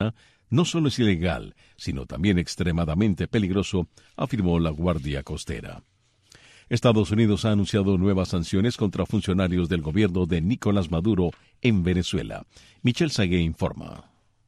no solo es ilegal, sino también extremadamente peligroso, afirmó la Guardia Costera. Estados Unidos ha anunciado nuevas sanciones contra funcionarios del gobierno de Nicolás Maduro en Venezuela. Michelle Sagué informa.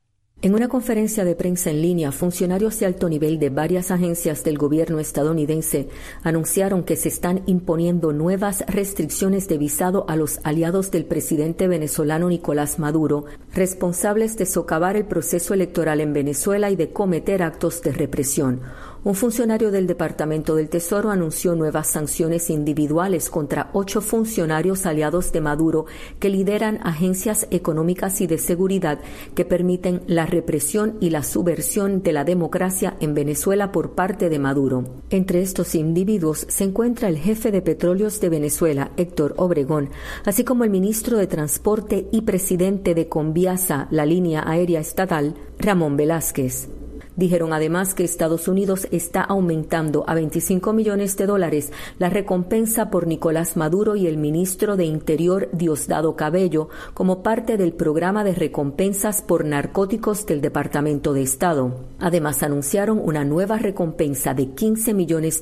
En una conferencia de prensa en línea, funcionarios de alto nivel de varias agencias del gobierno estadounidense anunciaron que se están imponiendo nuevas restricciones de visado a los aliados del presidente venezolano Nicolás Maduro, responsables de socavar el proceso electoral en Venezuela y de cometer actos de represión. Un funcionario del Departamento del Tesoro anunció nuevas sanciones individuales contra 8 funcionarios aliados de Maduro que lideran agencias económicas y de seguridad que permiten la represión y la subversión de la democracia en Venezuela por parte de Maduro. Entre estos individuos se encuentra el jefe de Petróleos de Venezuela, Héctor Obregón, así como el ministro de Transporte y presidente de Conviasa, la línea aérea estatal, Ramón Velázquez. Dijeron además que Estados Unidos está aumentando a $25 millones la recompensa por Nicolás Maduro y el ministro de Interior Diosdado Cabello como parte del programa de recompensas por narcóticos del Departamento de Estado. Además anunciaron una nueva recompensa de $15 millones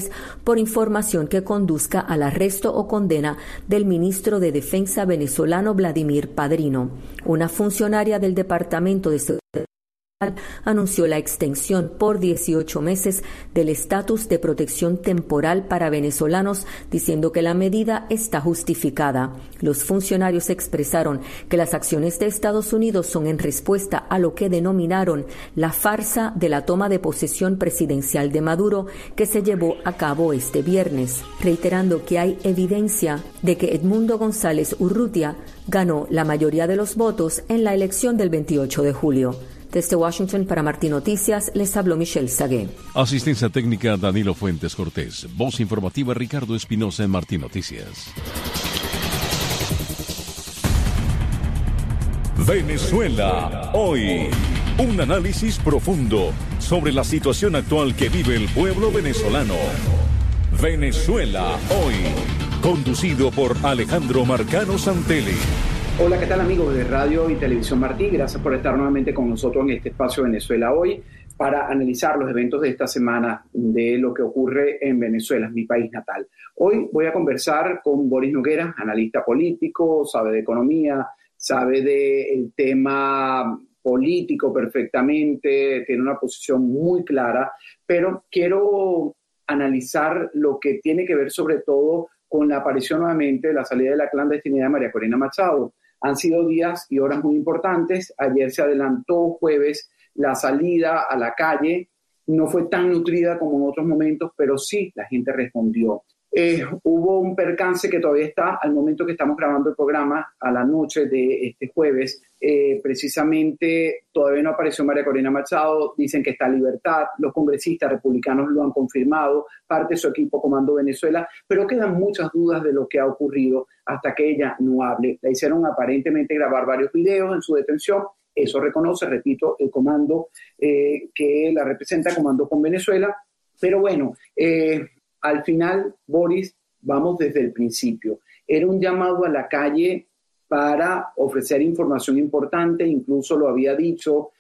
por información que conduzca al arresto o condena del ministro de Defensa venezolano Vladimir Padrino. Una funcionaria del Departamento de Seguridad anunció la extensión por 18 meses del estatus de protección temporal para venezolanos, diciendo que la medida está justificada. Los funcionarios expresaron que las acciones de Estados Unidos son en respuesta a lo que denominaron la farsa de la toma de posesión presidencial de Maduro que se llevó a cabo este viernes, reiterando que hay evidencia de que Edmundo González Urrutia ganó la mayoría de los votos en la elección del 28 de julio. Desde Washington para Martín Noticias, les habló Michelle Sagué. Asistencia técnica Danilo Fuentes Cortés. Voz informativa Ricardo Espinosa en Martín Noticias. Venezuela hoy. Un análisis profundo sobre la situación actual que vive el pueblo venezolano. Venezuela hoy. Conducido por Alejandro Marcano Santelli. Hola, ¿qué tal amigos de Radio y Televisión Martí? Gracias por estar nuevamente con nosotros en este espacio Venezuela hoy para analizar los eventos de esta semana de lo que ocurre en Venezuela, mi país natal. Hoy voy a conversar con Boris Noguera, analista político, sabe de economía, sabe del tema político perfectamente, tiene una posición muy clara, pero quiero analizar lo que tiene que ver sobre todo con la aparición nuevamente de la salida de la clandestinidad de María Corina Machado. Han sido días y horas muy importantes. Ayer se adelantó, jueves, la salida a la calle. No fue tan nutrida como en otros momentos, pero sí, la gente respondió. Hubo un percance que todavía está al momento que estamos grabando el programa, a la noche de este jueves. Precisamente todavía no apareció María Corina Machado, dicen que está en libertad, los congresistas republicanos lo han confirmado, parte de su equipo Comando Venezuela, pero quedan muchas dudas de lo que ha ocurrido hasta que ella no hable. La hicieron aparentemente grabar varios videos en su detención, eso reconoce, repito, el comando que la representa, Comando con Venezuela, pero bueno, al final, Boris, vamos desde el principio. Era un llamado a la calle para ofrecer información importante, incluso lo había dicho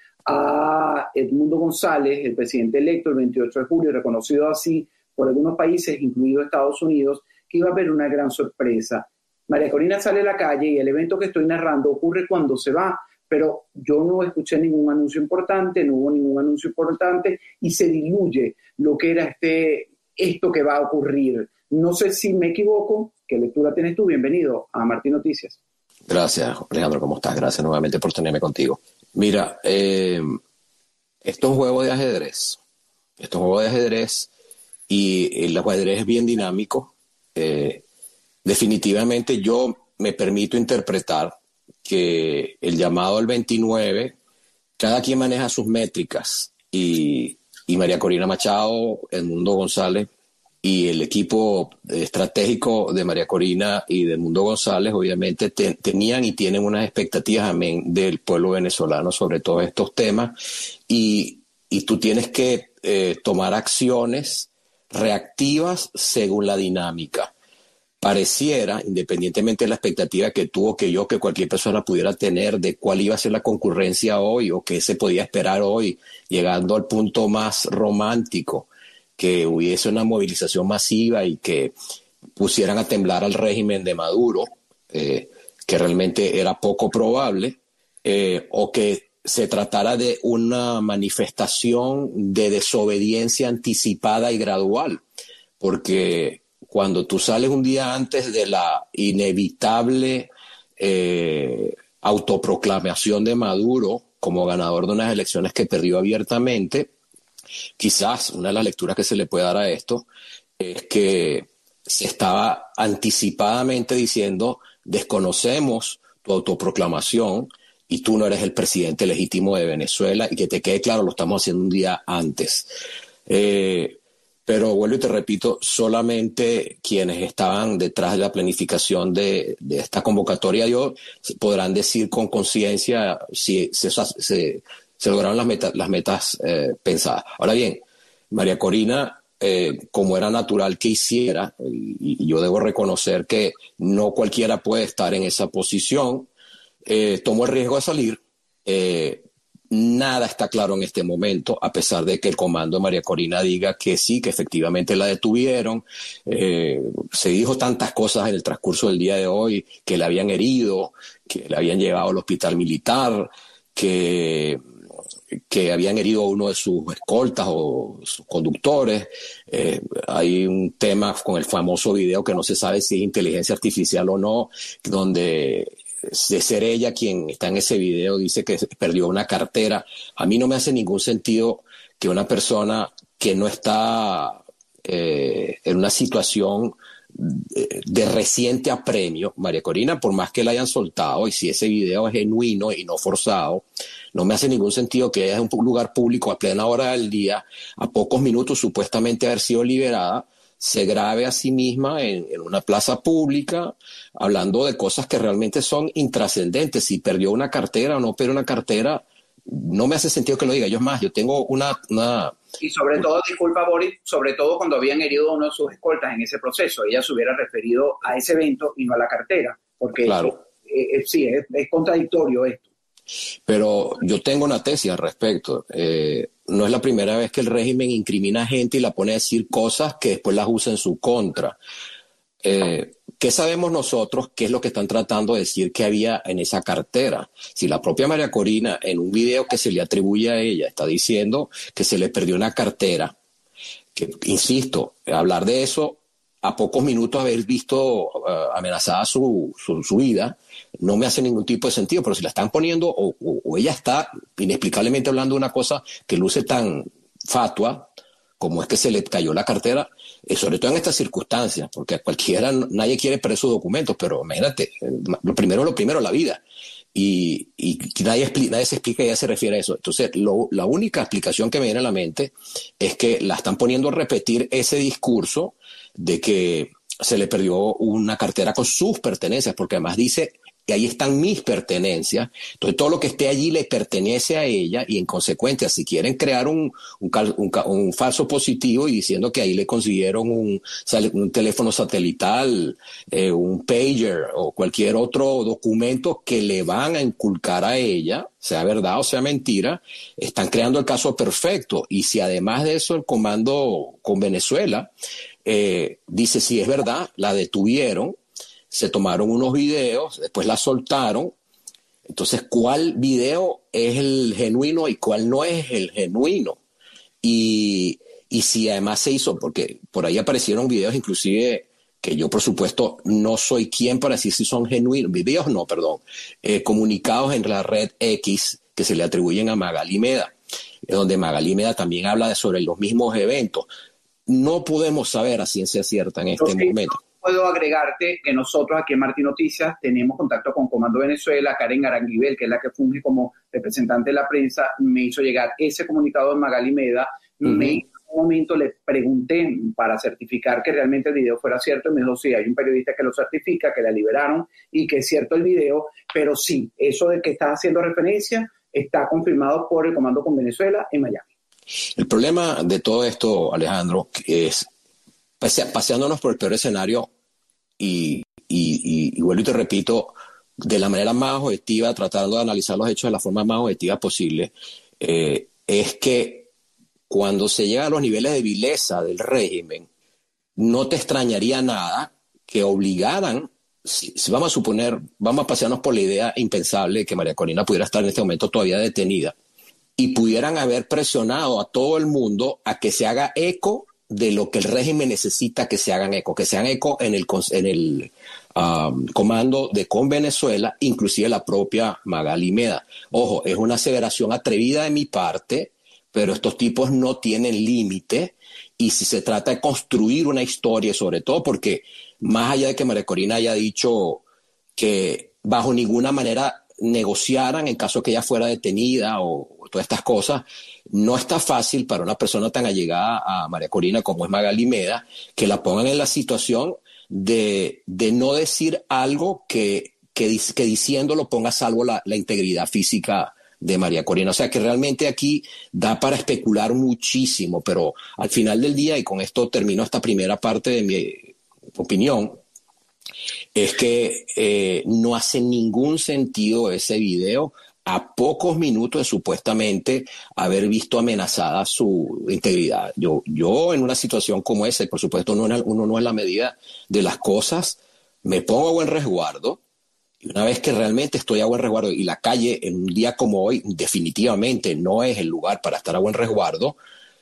a Edmundo González, el presidente electo el 28 de julio, reconocido así por algunos países, incluido Estados Unidos, que iba a haber una gran sorpresa. María Corina sale a la calle y el evento que estoy narrando ocurre cuando se va, pero yo no escuché ningún anuncio importante, no hubo ningún anuncio importante y se diluye lo que era esto que va a ocurrir. No sé si me equivoco. ¿Qué lectura tienes tú? Bienvenido a Martín Noticias. Gracias, Alejandro. ¿Cómo estás? Gracias nuevamente por tenerme contigo. Mira, esto es un juego de ajedrez. Esto es un juego de ajedrez y el ajedrez es bien dinámico. Definitivamente yo me permito interpretar que el llamado al 29, cada quien maneja sus métricas y María Corina Machado, Edmundo González y el equipo estratégico de María Corina y de Edmundo González obviamente tenían y tienen unas expectativas del pueblo venezolano sobre todos estos temas y tú tienes que tomar acciones reactivas según la dinámica. pareciera, independientemente de la expectativa que tuvo que cualquier persona pudiera tener de cuál iba a ser la concurrencia hoy o qué se podía esperar hoy, llegando al punto más romántico, que hubiese una movilización masiva y que pusieran a temblar al régimen de Maduro, que realmente era poco probable, o que se tratara de una manifestación de desobediencia anticipada y gradual, porque cuando tú sales un día antes de la inevitable autoproclamación de Maduro como ganador de unas elecciones que perdió abiertamente, quizás una de las lecturas que se le puede dar a esto es que se estaba anticipadamente diciendo: desconocemos tu autoproclamación y tú no eres el presidente legítimo de Venezuela, y que te quede claro, lo estamos haciendo un día antes. Pero vuelvo y te repito, solamente quienes estaban detrás de la planificación de esta convocatoria podrán decir con conciencia si se lograron las metas pensadas. Ahora bien, María Corina, como era natural que hiciera, y yo debo reconocer que no cualquiera puede estar en esa posición, tomó el riesgo de salir. Nada está claro en este momento, a pesar de que el comando de María Corina diga que sí, que efectivamente la detuvieron. Se dijo tantas cosas en el transcurso del día de hoy, que la habían herido, que la habían llevado al hospital militar, que habían herido a uno de sus escoltas o sus conductores. Hay un tema con el famoso video que no se sabe si es inteligencia artificial o no, donde de ser ella quien está en ese video dice que perdió una cartera. A mí no me hace ningún sentido que una persona que no está en una situación de reciente apremio, María Corina, por más que la hayan soltado, y si ese video es genuino y no forzado, no me hace ningún sentido que ella en un lugar público a plena hora del día, a pocos minutos supuestamente haber sido liberada, se grabe a sí misma en una plaza pública hablando de cosas que realmente son intrascendentes. Si perdió una cartera o no perdió una cartera, no me hace sentido que lo diga. Yo tengo una... Y sobre todo, disculpa Boris, sobre todo cuando habían herido a uno de sus escoltas en ese proceso, ella se hubiera referido a ese evento y no a la cartera, porque claro. Sí, es contradictorio esto. Pero yo tengo una tesis al respecto. No es la primera vez que el régimen incrimina a gente y la pone a decir cosas que después las usa en su contra. ¿Qué sabemos nosotros? ¿Qué es lo que están tratando de decir que había en esa cartera? Si la propia María Corina, en un video que se le atribuye a ella, está diciendo que se le perdió una cartera, que, insisto, hablar de eso a pocos minutos de haber visto amenazada su vida, no me hace ningún tipo de sentido. Pero si la están poniendo, o ella está inexplicablemente hablando de una cosa que luce tan fatua como es que se le cayó la cartera, sobre todo en estas circunstancias, porque a cualquiera, nadie quiere perder sus documentos, pero imagínate, lo primero, la vida. Y nadie se explica y ella se refiere a eso. Entonces, la única explicación que me viene a la mente es que la están poniendo a repetir ese discurso de que se le perdió una cartera con sus pertenencias, porque además dice que ahí están mis pertenencias. Entonces, todo lo que esté allí le pertenece a ella, y en consecuencia, si quieren crear un falso positivo y diciendo que ahí le consiguieron un teléfono satelital, un pager o cualquier otro documento que le van a inculcar a ella, sea verdad o sea mentira, están creando el caso perfecto. Y si además de eso el comando con Venezuela dice si es verdad, la detuvieron, se tomaron unos videos, después la soltaron. Entonces, ¿cuál video es el genuino y cuál no es el genuino? Y si además se hizo, porque por ahí aparecieron videos inclusive que yo, por supuesto, no soy quien para decir si son genuinos, comunicados en la red X que se le atribuyen a Magali Meda, donde Magali Meda también habla sobre los mismos eventos. No podemos saber a ciencia cierta en este momento. Puedo agregarte que nosotros aquí en Martín Noticias tenemos contacto con Comando Venezuela. Karen Aranguibel, que es la que funge como representante de la prensa, me hizo llegar ese comunicado de Magali Meda. En un momento le pregunté para certificar que realmente el video fuera cierto, y me dijo sí, hay un periodista que lo certifica, que la liberaron y que es cierto el video, pero sí, eso de que estás haciendo referencia está confirmado por el Comando con Venezuela en Miami. El problema de todo esto, Alejandro, es paseándonos por el peor escenario, y vuelvo y te repito, de la manera más objetiva, tratando de analizar los hechos de la forma más objetiva posible, es que cuando se llega a los niveles de vileza del régimen, no te extrañaría nada que obligaran, si vamos a suponer, vamos a pasearnos por la idea impensable de que María Corina pudiera estar en este momento todavía detenida, y pudieran haber presionado a todo el mundo a que se haga eco de lo que el régimen necesita que se hagan eco en el comando de Con Venezuela, inclusive la propia Magali Meda. Ojo, es una aseveración atrevida de mi parte, pero estos tipos no tienen límite, y si se trata de construir una historia, sobre todo porque más allá de que María Corina haya dicho que bajo ninguna manera negociaran en caso que ella fuera detenida o todas estas cosas, no está fácil para una persona tan allegada a María Corina como es Magali Meda que la pongan en la situación de no decir algo que diciéndolo ponga a salvo la integridad física de María Corina. O sea que realmente aquí da para especular muchísimo, pero al final del día, y con esto termino esta primera parte de mi opinión, es que no hace ningún sentido ese video a pocos minutos de supuestamente haber visto amenazada su integridad. Yo en una situación como esa, y por supuesto uno no es la medida de las cosas, me pongo a buen resguardo, y una vez que realmente estoy a buen resguardo, y la calle en un día como hoy definitivamente no es el lugar para estar a buen resguardo,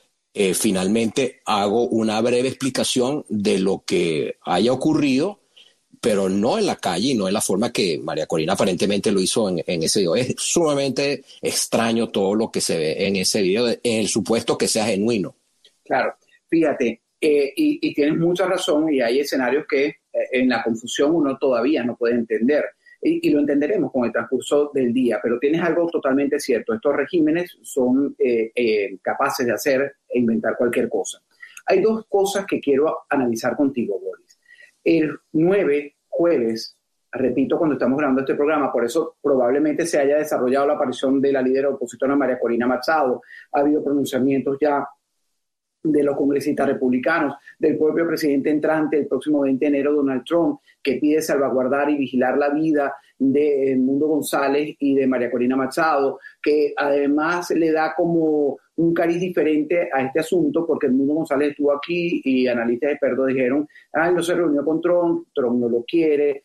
finalmente hago una breve explicación de lo que haya ocurrido, pero no en la calle y no en la forma que María Corina aparentemente lo hizo en ese video. Es sumamente extraño todo lo que se ve en ese video, en el supuesto que sea genuino. Claro, fíjate, y tienes mucha razón, y hay escenarios que en la confusión uno todavía no puede entender, y lo entenderemos con el transcurso del día, pero tienes algo totalmente cierto: estos regímenes son capaces de hacer e inventar cualquier cosa. Hay dos cosas que quiero analizar contigo, Boris. El 9, jueves, repito, cuando estamos grabando este programa, por eso probablemente se haya desarrollado la aparición de la líder opositora María Corina Machado. Ha habido pronunciamientos ya de los congresistas republicanos, del propio presidente entrante, el próximo 20 de enero, Donald Trump, que pide salvaguardar y vigilar la vida de Edmundo González y de María Corina Machado, que además le da como un cariz diferente a este asunto, porque Edmundo González estuvo aquí y analistas expertos dijeron, no se reunió con Trump no lo quiere,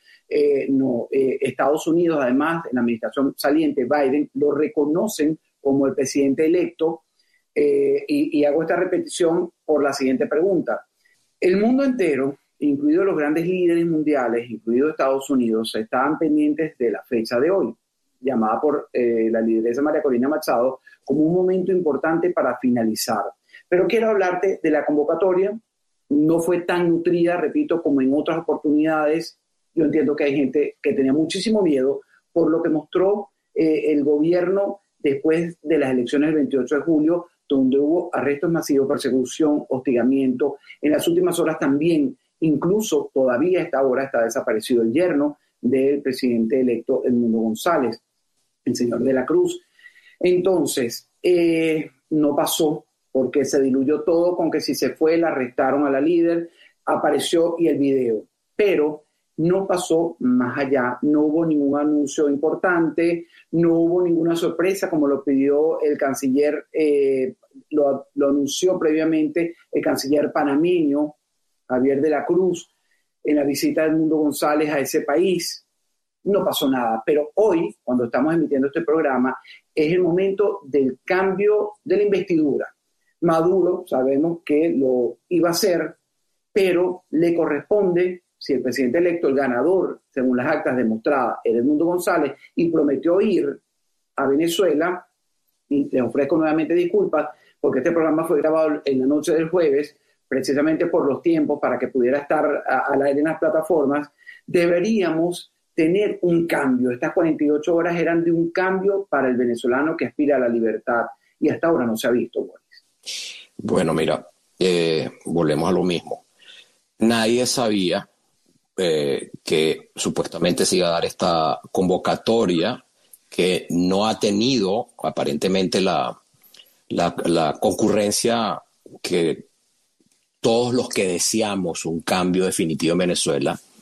Estados Unidos, además, en la administración saliente, Biden, lo reconocen como el presidente electo. Y hago esta repetición por la siguiente pregunta. El mundo entero, incluidos los grandes líderes mundiales, incluido Estados Unidos, estaban pendientes de la fecha de hoy, llamada por la lideresa María Corina Machado como un momento importante para finalizar. Pero quiero hablarte de la convocatoria. No fue tan nutrida, repito, como en otras oportunidades. Yo entiendo que hay gente que tenía muchísimo miedo por lo que mostró el gobierno después de las elecciones del 28 de julio, donde hubo arrestos masivos, persecución, hostigamiento. En las últimas horas también, incluso todavía a esta hora, está desaparecido el yerno del presidente electo Edmundo González, el señor de la Cruz. Entonces, no pasó, porque se diluyó todo con que si se fue, la arrestaron a la líder, apareció y el video. Pero no pasó más allá, no hubo ningún anuncio importante, no hubo ninguna sorpresa como lo pidió el canciller, lo anunció previamente el canciller panameño, Javier de la Cruz, en la visita de Edmundo González a ese país. No pasó nada, pero hoy, cuando estamos emitiendo este programa, es el momento del cambio de la investidura. Maduro, sabemos que lo iba a hacer, pero le corresponde, si el presidente electo, el ganador, según las actas demostradas, era Edmundo González, y prometió ir a Venezuela, y les ofrezco nuevamente disculpas, porque este programa fue grabado en la noche del jueves, precisamente por los tiempos, para que pudiera estar al aire en las plataformas, deberíamos tener un cambio. Estas 48 horas eran de un cambio para el venezolano que aspira a la libertad, y hasta ahora no se ha visto, Boris. Bueno, mira, volvemos a lo mismo. Nadie sabía que supuestamente se iba a dar esta convocatoria que no ha tenido aparentemente la concurrencia que todos los que deseamos un cambio definitivo en Venezuela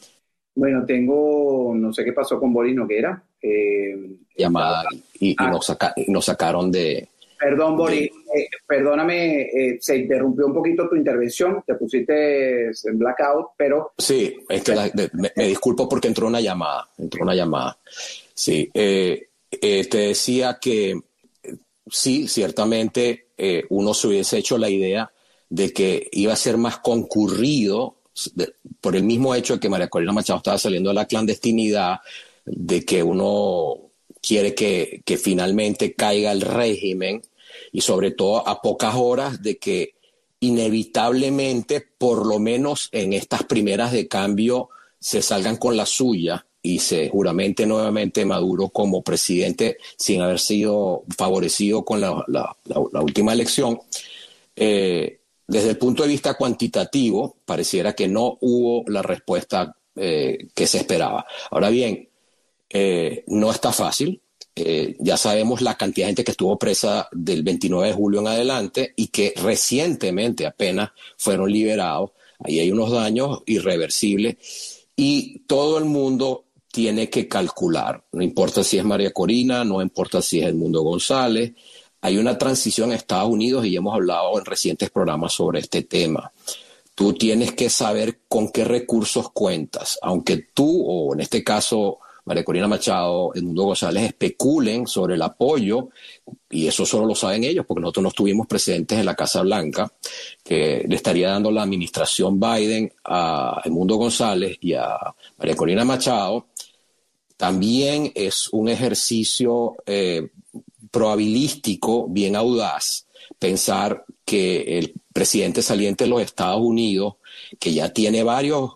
Bueno, no sé qué pasó con Boris Noguera. Llamada y nos sacaron de... Perdón, Boris, perdóname, se interrumpió un poquito tu intervención, te pusiste en blackout, pero... Sí, es que me disculpo porque entró una llamada. Sí, te decía que sí, ciertamente uno se hubiese hecho la idea de que iba a ser más concurrido por el mismo hecho de que María Corina Machado estaba saliendo de la clandestinidad, de que uno quiere que finalmente caiga el régimen y sobre todo a pocas horas de que inevitablemente, por lo menos en estas primeras de cambio, se salgan con la suya y se juramente nuevamente Maduro como presidente sin haber sido favorecido con la última elección. Desde el punto de vista cuantitativo, pareciera que no hubo la respuesta que se esperaba. Ahora bien, no está fácil. Ya sabemos la cantidad de gente que estuvo presa del 29 de julio en adelante y que recientemente apenas fueron liberados. Ahí hay unos daños irreversibles y todo el mundo tiene que calcular. No importa si es María Corina, no importa si es Edmundo González. Hay una transición a Estados Unidos y hemos hablado en recientes programas sobre este tema. Tú tienes que saber con qué recursos cuentas, aunque tú, o en este caso María Corina Machado, Edmundo González, especulen sobre el apoyo, y eso solo lo saben ellos, porque nosotros no estuvimos presentes en la Casa Blanca, que le estaría dando la administración Biden a Edmundo González y a María Corina Machado. También es un ejercicio probabilístico bien audaz pensar que el presidente saliente de los Estados Unidos, que ya tiene varios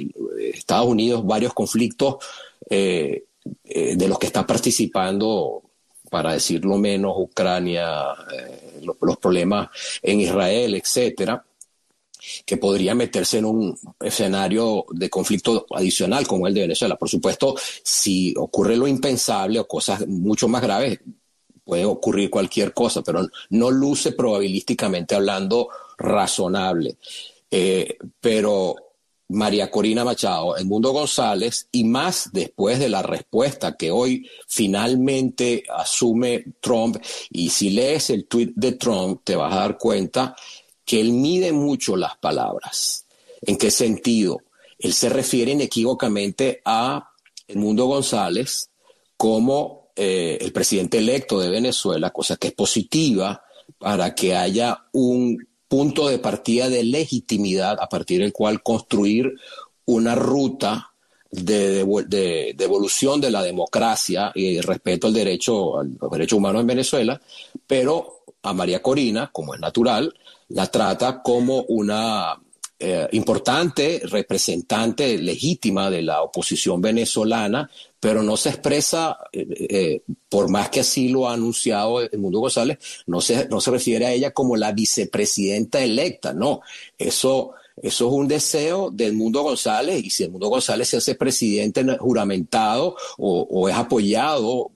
conflictos de los que está participando, para decirlo menos, Ucrania, los problemas en Israel, etcétera, que podría meterse en un escenario de conflicto adicional como el de Venezuela. Por supuesto, si ocurre lo impensable o cosas mucho más graves, puede ocurrir cualquier cosa, pero no luce probabilísticamente hablando razonable. Pero María Corina Machado, Edmundo González, y más después de la respuesta que hoy finalmente asume Trump, y si lees el tuit de Trump te vas a dar cuenta que él mide mucho las palabras. ¿En qué sentido? Él se refiere inequívocamente a Edmundo González como el presidente electo de Venezuela, cosa que es positiva para que haya un punto de partida de legitimidad a partir del cual construir una ruta de evolución de la democracia y respeto al derecho humano en Venezuela, pero a María Corina, como es natural, la trata como una importante representante legítima de la oposición venezolana, pero no se expresa, por más que así lo ha anunciado Edmundo González, no se refiere a ella como la vicepresidenta electa, no, eso es un deseo de Edmundo González, y si Edmundo González se hace presidente juramentado o es apoyado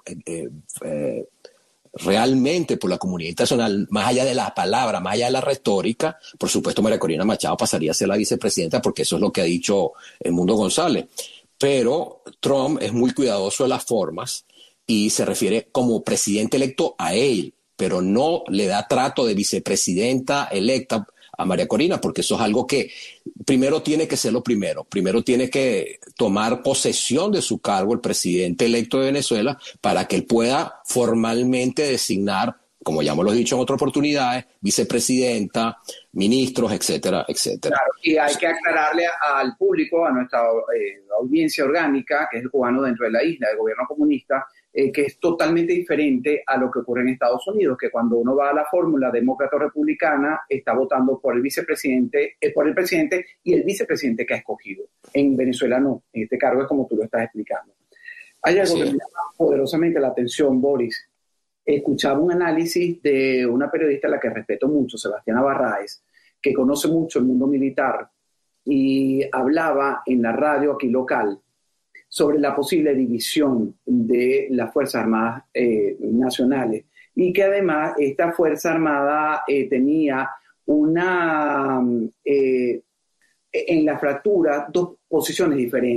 realmente por la comunidad internacional, más allá de la palabra, más allá de la retórica, por supuesto María Corina Machado pasaría a ser la vicepresidenta, porque eso es lo que ha dicho Edmundo González. Pero Trump es muy cuidadoso de las formas y se refiere como presidente electo a él, pero no le da trato de vicepresidenta electa a María Corina, porque eso es algo que primero tiene que ser lo primero. Primero tiene que tomar posesión de su cargo el presidente electo de Venezuela para que él pueda formalmente designar, como ya hemos dicho en otras oportunidades, vicepresidenta, ministros, etcétera, etcétera. Claro, y hay que aclararle al público, a nuestra audiencia orgánica, que es el cubano dentro de la isla, del gobierno comunista, que es totalmente diferente a lo que ocurre en Estados Unidos, que cuando uno va a la fórmula demócrata-republicana está votando por el vicepresidente, por el presidente y el vicepresidente que ha escogido. En Venezuela no, en este cargo es como tú lo estás explicando. Hay algo que me llama poderosamente la atención, Boris. Escuchaba un análisis de una periodista a la que respeto mucho, Sebastiana Barraez, que conoce mucho el mundo militar, y hablaba en la radio aquí local sobre la posible división de las Fuerzas Armadas nacionales, y que además esta Fuerza Armada tenía en la fractura dos posiciones diferentes.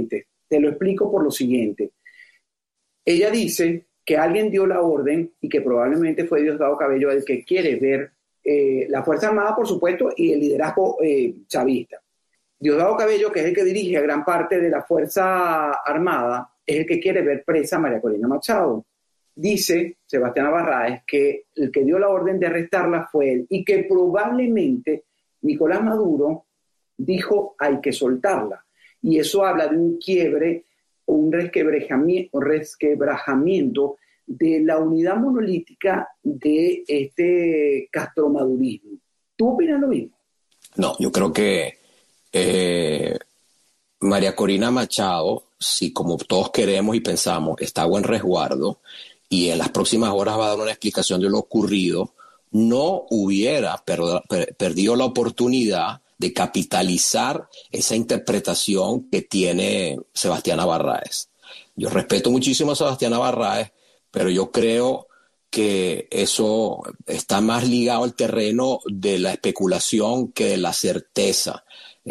Te lo explico por lo siguiente. Ella dice que alguien dio la orden y que probablemente fue Diosdado Cabello el que quiere ver la Fuerza Armada, por supuesto, y el liderazgo chavista. Diosdado Cabello, que es el que dirige a gran parte de la Fuerza Armada, es el que quiere ver presa a María Corina Machado. Dice Sebastián Barraez que el que dio la orden de arrestarla fue él y que probablemente Nicolás Maduro dijo hay que soltarla. Y eso habla de un quiebre, un resquebrajamiento de la unidad monolítica de este castromadurismo. ¿Tú opinas lo mismo? No, yo creo que María Corina Machado, si como todos queremos y pensamos, está a buen resguardo y en las próximas horas va a dar una explicación de lo ocurrido, no hubiera perdido la oportunidad de capitalizar esa interpretación que tiene Sebastián Barraez. Yo respeto muchísimo a Sebastián Barraez, pero yo creo que eso está más ligado al terreno de la especulación que de la certeza.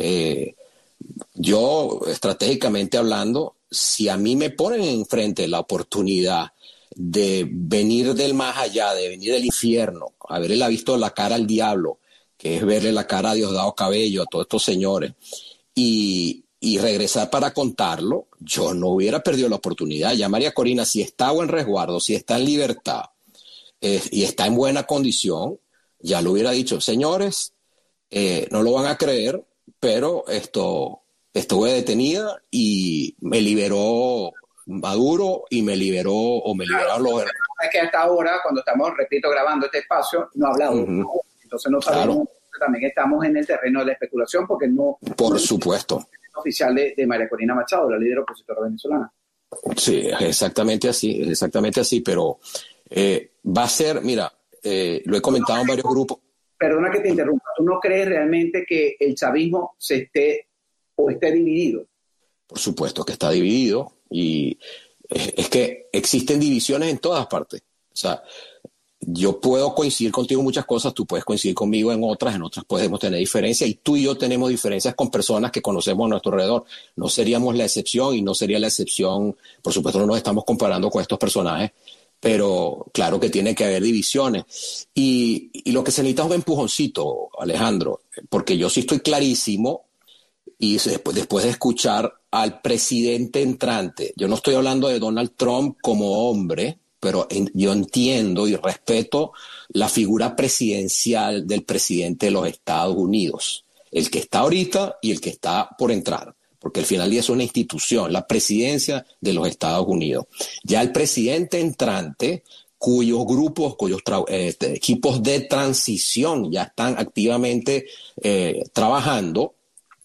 Yo, estratégicamente hablando, si a mí me ponen enfrente la oportunidad de venir del más allá, de venir del infierno, haberle visto la cara al diablo, que es verle la cara a Diosdado Cabello, a todos estos señores, y regresar para contarlo, yo no hubiera perdido la oportunidad. Ya María Corina, si está en resguardo, si está en libertad y está en buena condición, ya lo hubiera dicho, señores, no lo van a creer, pero estuve detenida y me liberó Maduro y me liberaron los... Es que hasta ahora, cuando estamos, repito, grabando este espacio, no ha hablado. Entonces no sabemos, también estamos en el terreno de la especulación porque no... Por supuesto. Oficial de María Corina Machado, la líder opositora venezolana. Sí, es exactamente así, pero va a ser, mira, lo he comentado en varios grupos. Perdona que te interrumpa, ¿tú no crees realmente que el chavismo esté dividido? Por supuesto que está dividido y es que existen divisiones en todas partes. O sea, yo puedo coincidir contigo en muchas cosas, tú puedes coincidir conmigo en otras podemos tener diferencias y tú y yo tenemos diferencias con personas que conocemos a nuestro alrededor. No seríamos la excepción y no sería la excepción, por supuesto no nos estamos comparando con estos personajes, pero claro que tiene que haber divisiones. Y lo que se necesita es un empujoncito, Alejandro, porque yo sí estoy clarísimo y después de escuchar al presidente entrante, yo no estoy hablando de Donald Trump como hombre, pero yo entiendo y respeto la figura presidencial del presidente de los Estados Unidos, el que está ahorita y el que está por entrar, porque al final del día es una institución, la presidencia de los Estados Unidos. Ya el presidente entrante, cuyos grupos, equipos de transición ya están activamente trabajando,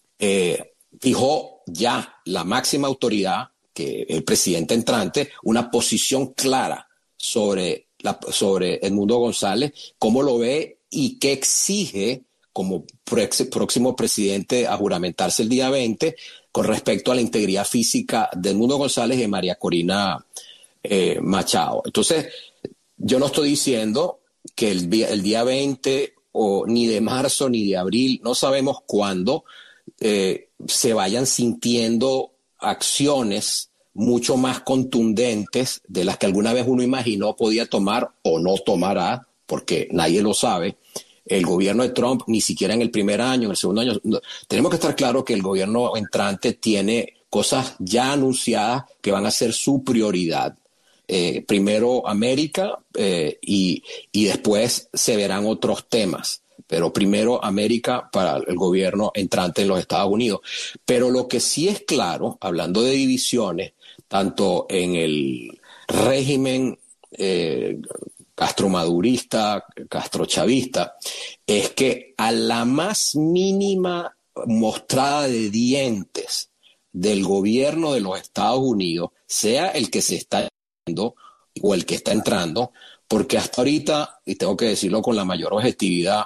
fijó ya la máxima autoridad, que el presidente entrante, una posición clara sobre Edmundo González, cómo lo ve y qué exige como próximo presidente a juramentarse el día 20 con respecto a la integridad física de Edmundo González y de María Corina Machado. Entonces, yo no estoy diciendo que el día 20 o ni de marzo ni de abril, no sabemos cuándo, se vayan sintiendo acciones mucho más contundentes de las que alguna vez uno imaginó podía tomar o no tomará, porque nadie lo sabe. El gobierno de Trump, ni siquiera en el primer año, en el segundo año, tenemos que estar claros que el gobierno entrante tiene cosas ya anunciadas que van a ser su prioridad. Primero América y después se verán otros temas. Pero primero América para el gobierno entrante en los Estados Unidos. Pero lo que sí es claro, hablando de divisiones, tanto en el régimen castromadurista, castrochavista, es que a la más mínima mostrada de dientes del gobierno de los Estados Unidos, sea el que se está yendo o el que está entrando, porque hasta ahorita, y tengo que decirlo con la mayor objetividad,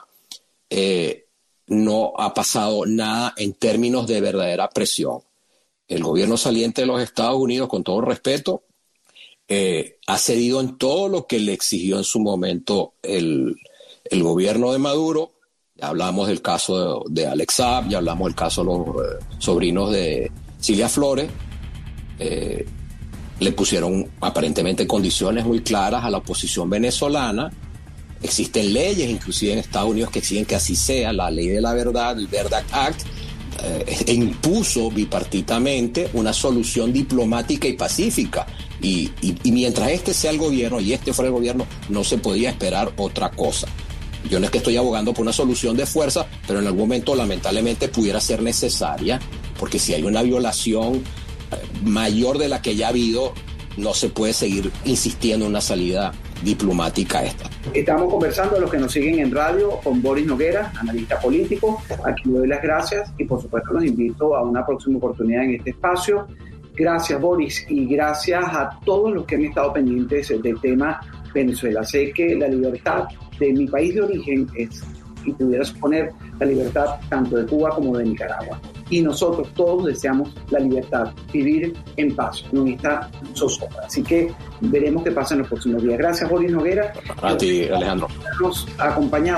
no ha pasado nada en términos de verdadera presión. El gobierno saliente de los Estados Unidos, con todo respeto, ha cedido en todo lo que le exigió en su momento el gobierno de Maduro. Ya hablamos del caso de Alex Saab, ya hablamos del caso de los sobrinos de Cilia Flores, le pusieron aparentemente condiciones muy claras a la oposición venezolana. Existen leyes, inclusive en Estados Unidos, que exigen que así sea. La ley de la verdad, el Verdact Act, impuso bipartitamente una solución diplomática y pacífica. Y mientras este sea el gobierno y este fuera el gobierno, no se podía esperar otra cosa. Yo no es que estoy abogando por una solución de fuerza, pero en algún momento lamentablemente pudiera ser necesaria, porque si hay una violación mayor de la que ya ha habido, no se puede seguir insistiendo en una salida diplomática a esta. Estamos conversando, a los que nos siguen en radio, con Boris Noguera, analista político, a quien le doy las gracias y por supuesto los invito a una próxima oportunidad en este espacio. Gracias, Boris, y gracias a todos los que han estado pendientes del tema Venezuela. Sé que la libertad de mi país de origen es, y pudiera suponer, la libertad tanto de Cuba como de Nicaragua. Y nosotros todos deseamos la libertad, vivir en paz, en esta zozobra. Así que veremos qué pasa en los próximos días. Gracias, Boris Noguera. A ti, Alejandro. Nos acompañado.